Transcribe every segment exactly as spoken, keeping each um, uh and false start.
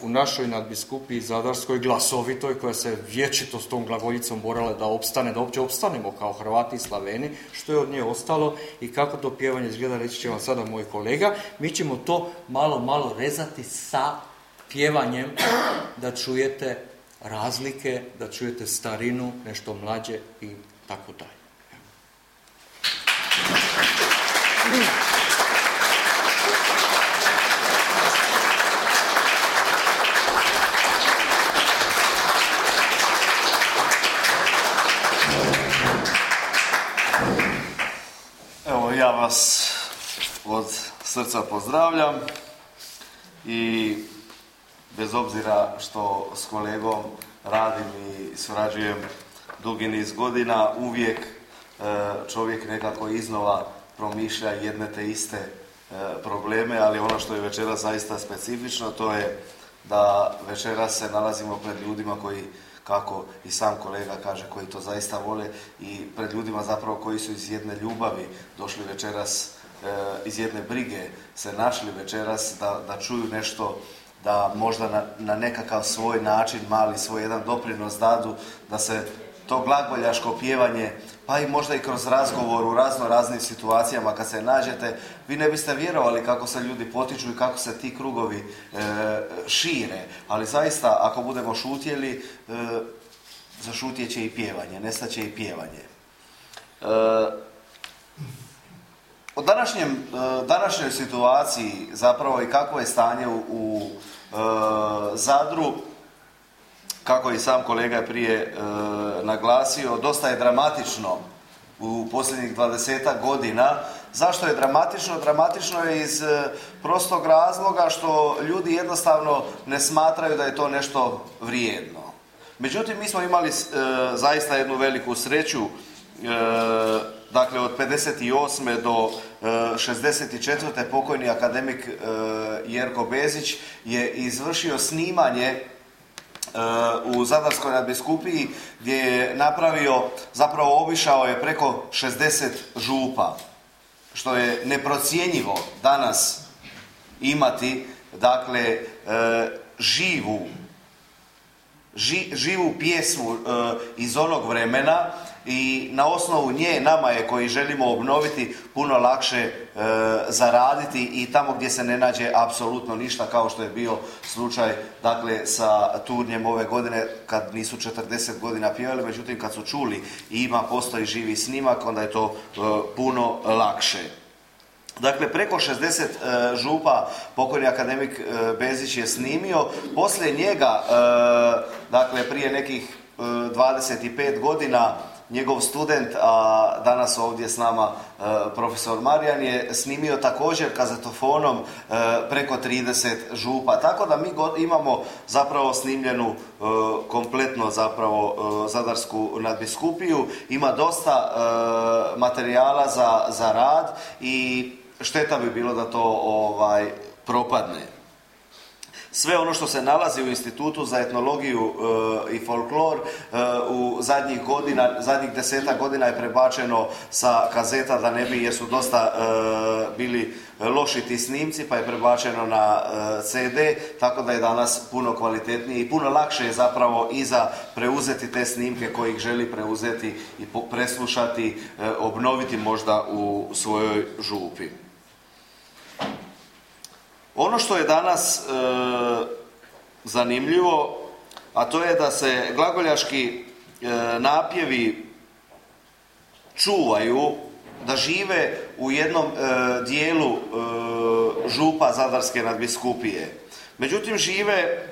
našoj nadbiskupiji Zadarskoj glasovitoj, koja se vječito s tom glagoljicom borala da opstane, da uopće opstanemo kao Hrvati i Slaveni, što je od nje ostalo i kako to pjevanje izgleda, reći će vam sada moj kolega. Mi ćemo to malo, malo rezati sa pjevanjem, da čujete razlike, da čujete starinu, nešto mlađe i tako dalje. Evo, ja vas od srca pozdravljam i bez obzira što s kolegom radim i surađujem dugi niz godina, uvijek čovjek nekako iznova promišlja jedne te iste probleme, ali ono što je večeras zaista specifično, to je da večeras se nalazimo pred ljudima koji, kako i sam kolega kaže, koji to zaista vole, i pred ljudima zapravo koji su iz jedne ljubavi došli večeras, iz jedne brige se našli večeras da, da čuju nešto, da možda na, na nekakav svoj način, mali svoj jedan doprinos dadu, da se to glagoljaško pjevanje, pa i možda i kroz razgovor u razno raznim situacijama kad se nađete, vi ne biste vjerovali kako se ljudi potiču i kako se ti krugovi e, šire. Ali zaista, ako budemo šutjeli, e, zašutjet će i pjevanje, nestaće i pjevanje. E, o današnjem, e, današnjoj situaciji zapravo i kakvo je stanje u, u e, Zadru, kako i sam kolega prije e, naglasio, dosta je dramatično u posljednjih dvadesetak godina. Zašto je dramatično? Dramatično je iz e, prostog razloga što ljudi jednostavno ne smatraju da je to nešto vrijedno. Međutim, mi smo imali e, zaista jednu veliku sreću, e, dakle od pedeset osme do e, šezdeset četvrte pokojni akademik e, Jerko Bezić je izvršio snimanje u Zadarskoj nadbiskupiji gdje je napravio, zapravo obišao je preko šezdeset župa, što je neprocjenjivo danas imati, dakle, živu, ži, živu pjesmu iz onog vremena, i na osnovu nje nama je, koji želimo obnoviti, puno lakše e, zaraditi i tamo gdje se ne nađe apsolutno ništa, kao što je bio slučaj, dakle, sa Turnjem ove godine kad nisu četrdeset godina pjevali, međutim kad su čuli i ima, postoji živi snimak, onda je to e, puno lakše. Dakle, preko šezdeset e, župa pokojni akademik e, Bezić je snimio. Poslije njega, e, dakle, prije nekih e, dvadeset pet godina, njegov student, a danas ovdje s nama e, profesor Marijan, je snimio također kazetofonom e, preko trideset župa. Tako da mi go, imamo zapravo snimljenu e, kompletno zapravo e, Zadarsku nadbiskupiju. Ima dosta e, materijala za, za rad i šteta bi bilo da to ovaj, propadne. Sve ono što se nalazi u Institutu za etnologiju e, i folklor e, u zadnjih godina, zadnjih desetak godina je prebačeno sa kazeta, da ne bi, jer su dosta e, bili loši ti snimci, pa je prebačeno na e, ce de, tako da je danas puno kvalitetnije i puno lakše je zapravo i za preuzeti te snimke koji ih želi preuzeti i preslušati, e, obnoviti možda u svojoj župi. Ono što je danas e, zanimljivo, a to je da se glagoljaški e, napjevi čuvaju, da žive u jednom e, dijelu e, župa Zadarske nadbiskupije. Međutim, žive e,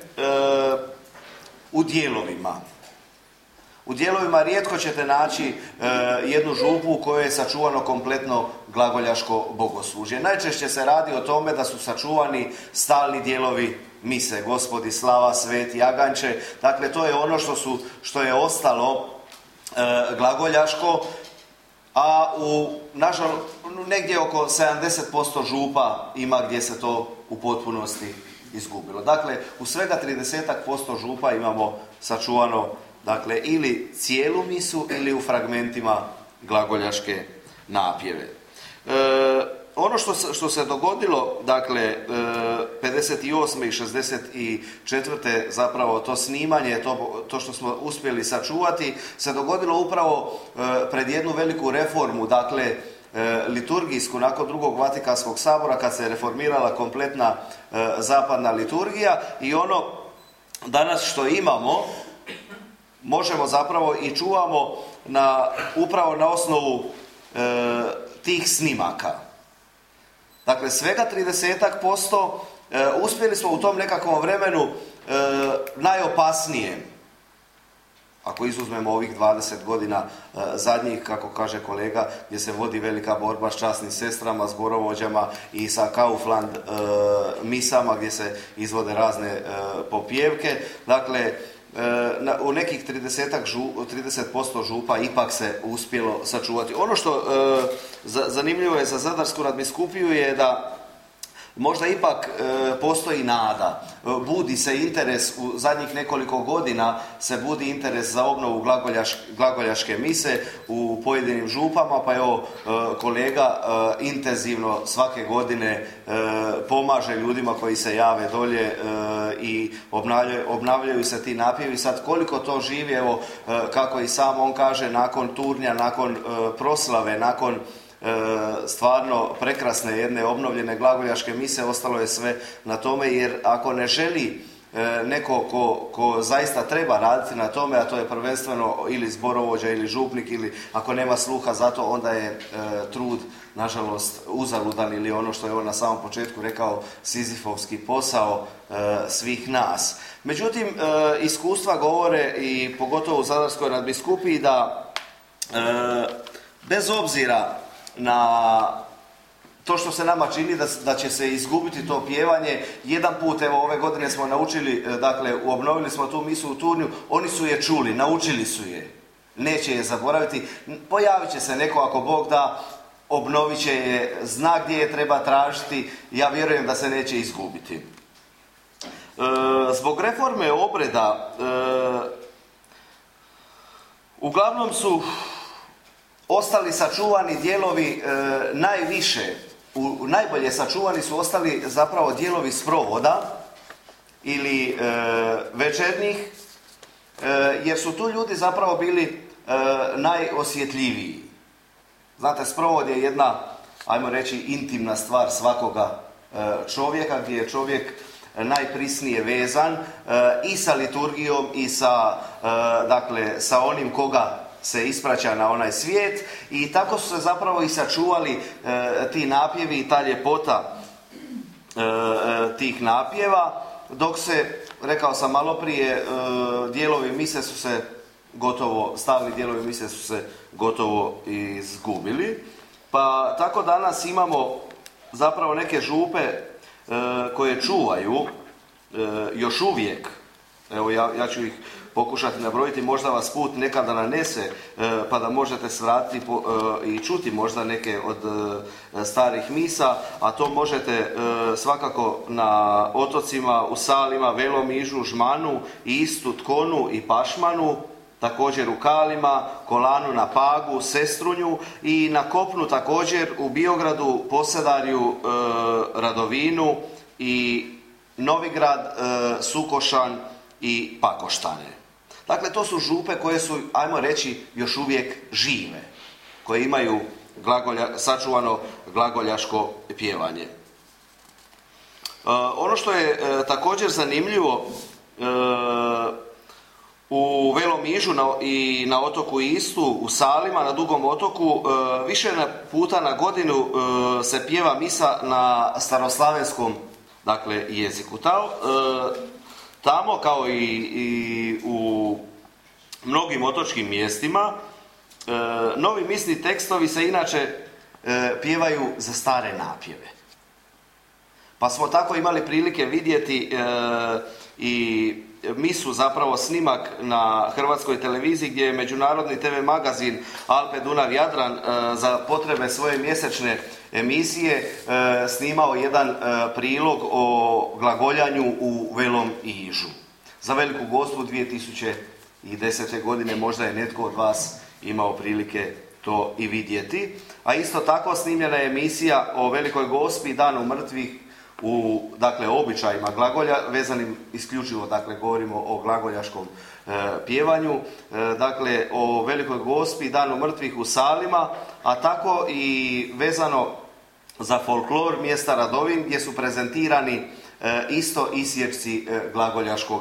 u dijelovima. U dijelovima rijetko ćete naći e, jednu župu u kojoj je sačuvano kompletno glagoljaško bogoslužje. Najčešće se radi o tome da su sačuvani stalni dijelovi mise, Gospodi slava, sveti, aganče. Dakle, to je ono što, su, što je ostalo e, glagoljaško, a u, nažalost, negdje oko sedamdeset posto župa ima gdje se to u potpunosti izgubilo. Dakle, u svega trideset posto župa imamo sačuvano, dakle, ili cijelu misu ili u fragmentima glagoljaške napjeve. E, ono što se, što se dogodilo, dakle, e, pedeset osme i šezdeset četvrte zapravo to snimanje, to, to što smo uspjeli sačuvati, se dogodilo upravo pred jednu veliku reformu, dakle, liturgijsku, nakon drugog Vatikanskog sabora, kad se reformirala kompletna zapadna liturgija, i ono danas što imamo možemo zapravo i čuvamo na, upravo na osnovu e, tih snimaka. Dakle, svega tridesetak posto e, uspjeli smo u tom nekakvom vremenu e, najopasnije, ako izuzmemo ovih dvadeset godina e, zadnjih, kako kaže kolega, gdje se vodi velika borba s časnim sestrama, zborovođama i sa Kaufland e, misama gdje se izvode razne e, popjevke. Dakle, e, na, u nekih trideset posto župa ipak se uspjelo sačuvati. Ono što e, za, zanimljivo je za Zadarsku nadbiskupiju je da možda ipak e, postoji nada, e, budi se interes, u zadnjih nekoliko godina se budi interes za obnovu glagoljaš, glagoljaške mise u pojedinim župama, pa evo e, kolega e, intenzivno svake godine e, pomaže ljudima koji se jave dolje e, i obnavljaju, obnavljaju se ti napjevi. Sad koliko to živi, evo e, kako i sam on kaže, nakon turnja, nakon e, proslave, nakon E, stvarno prekrasne jedne obnovljene glagoljaške mise, ostalo je sve na tome, jer ako ne želi e, neko ko, ko zaista treba raditi na tome, a to je prvenstveno ili zborovođa ili župnik, ili ako nema sluha za to, onda je e, trud nažalost uzaludan, ili ono što je on na samom početku rekao, sizifovski posao e, svih nas. Međutim, e, iskustva govore, i pogotovo u Zadarskoj nadbiskupiji, da e, bez obzira na to što se nama čini da, da će se izgubiti to pjevanje, jedan put, evo ove godine smo naučili, dakle obnovili smo tu misu u Turnju, oni su je čuli, naučili su je, neće je zaboraviti, pojavit će se neko ako Bog da, obnovit će je, zna gdje je treba tražiti, ja vjerujem da se neće izgubiti. E, zbog reforme obreda e, uglavnom su ostali sačuvani dijelovi e, najviše, u, najbolje sačuvani su ostali zapravo dijelovi sprovoda ili e, večernjih, e, jer su tu ljudi zapravo bili e, najosjetljiviji. Znate, sprovod je jedna, ajmo reći, intimna stvar svakoga e, čovjeka, gdje je čovjek najprisnije vezan e, i sa liturgijom i sa, e, dakle, sa onim koga se ispraća na onaj svijet, i tako su se zapravo i sačuvali e, ti napjevi i ta ljepota e, e, tih napjeva, dok se, rekao sam malo prije, e, dijelovi mise su se gotovo, stalni dijelovi mise su se gotovo izgubili. Pa tako danas imamo zapravo neke župe e, koje čuvaju e, još uvijek, evo ja, ja ću ih pokušati nabrojiti, možda vas put nekada nanese, pa da možete svratiti i čuti možda neke od starih misa, a to možete svakako na otocima, u Salima, Velom Ižu, Žmanu, Istu, Tkonu i Pašmanu, također u Kalima, Kolanu na Pagu, Sestrunju, i na kopnu također u Biogradu, Posedarju, Radovinu i Novigrad, Sukošan i Pakoštane. Dakle, to su župe koje su, ajmo reći, još uvijek žive, koje imaju glagolja, sačuvano glagoljaško pjevanje. E, ono što je e, također zanimljivo, e, u Velom Ižu na, i na otoku Istu, u Salima, na Dugom otoku, e, više puta na godinu e, se pjeva misa na staroslavenskom, dakle, jeziku. Ta, e, Tamo, kao i, i u mnogim otočkim mjestima, e, novi misni tekstovi se inače e, pjevaju za stare napjeve. Pa smo tako imali prilike vidjeti e, i misu, zapravo snimak na hrvatskoj televiziji, gdje je međunarodni te ve magazin Alpe Dunav Jadran e, za potrebe svoje mjesečne emisije e, snimao jedan e, prilog o glagoljanju u Velom Ižu. Za Veliku Gospu dvije tisuće desete. godine možda je netko od vas imao prilike to i vidjeti. A isto tako snimljena je emisija o Velikoj Gospi, Danu mrtvih u dakle, običajima glagolja, vezanim isključivo, dakle, govorimo o glagoljaškom e, pjevanju, e, dakle, o Velikoj Gospi, Danu mrtvih u Salima, a tako i vezano za folklor mjesta Radovin, gdje su prezentirani e, isto isječci e, glagoljaškog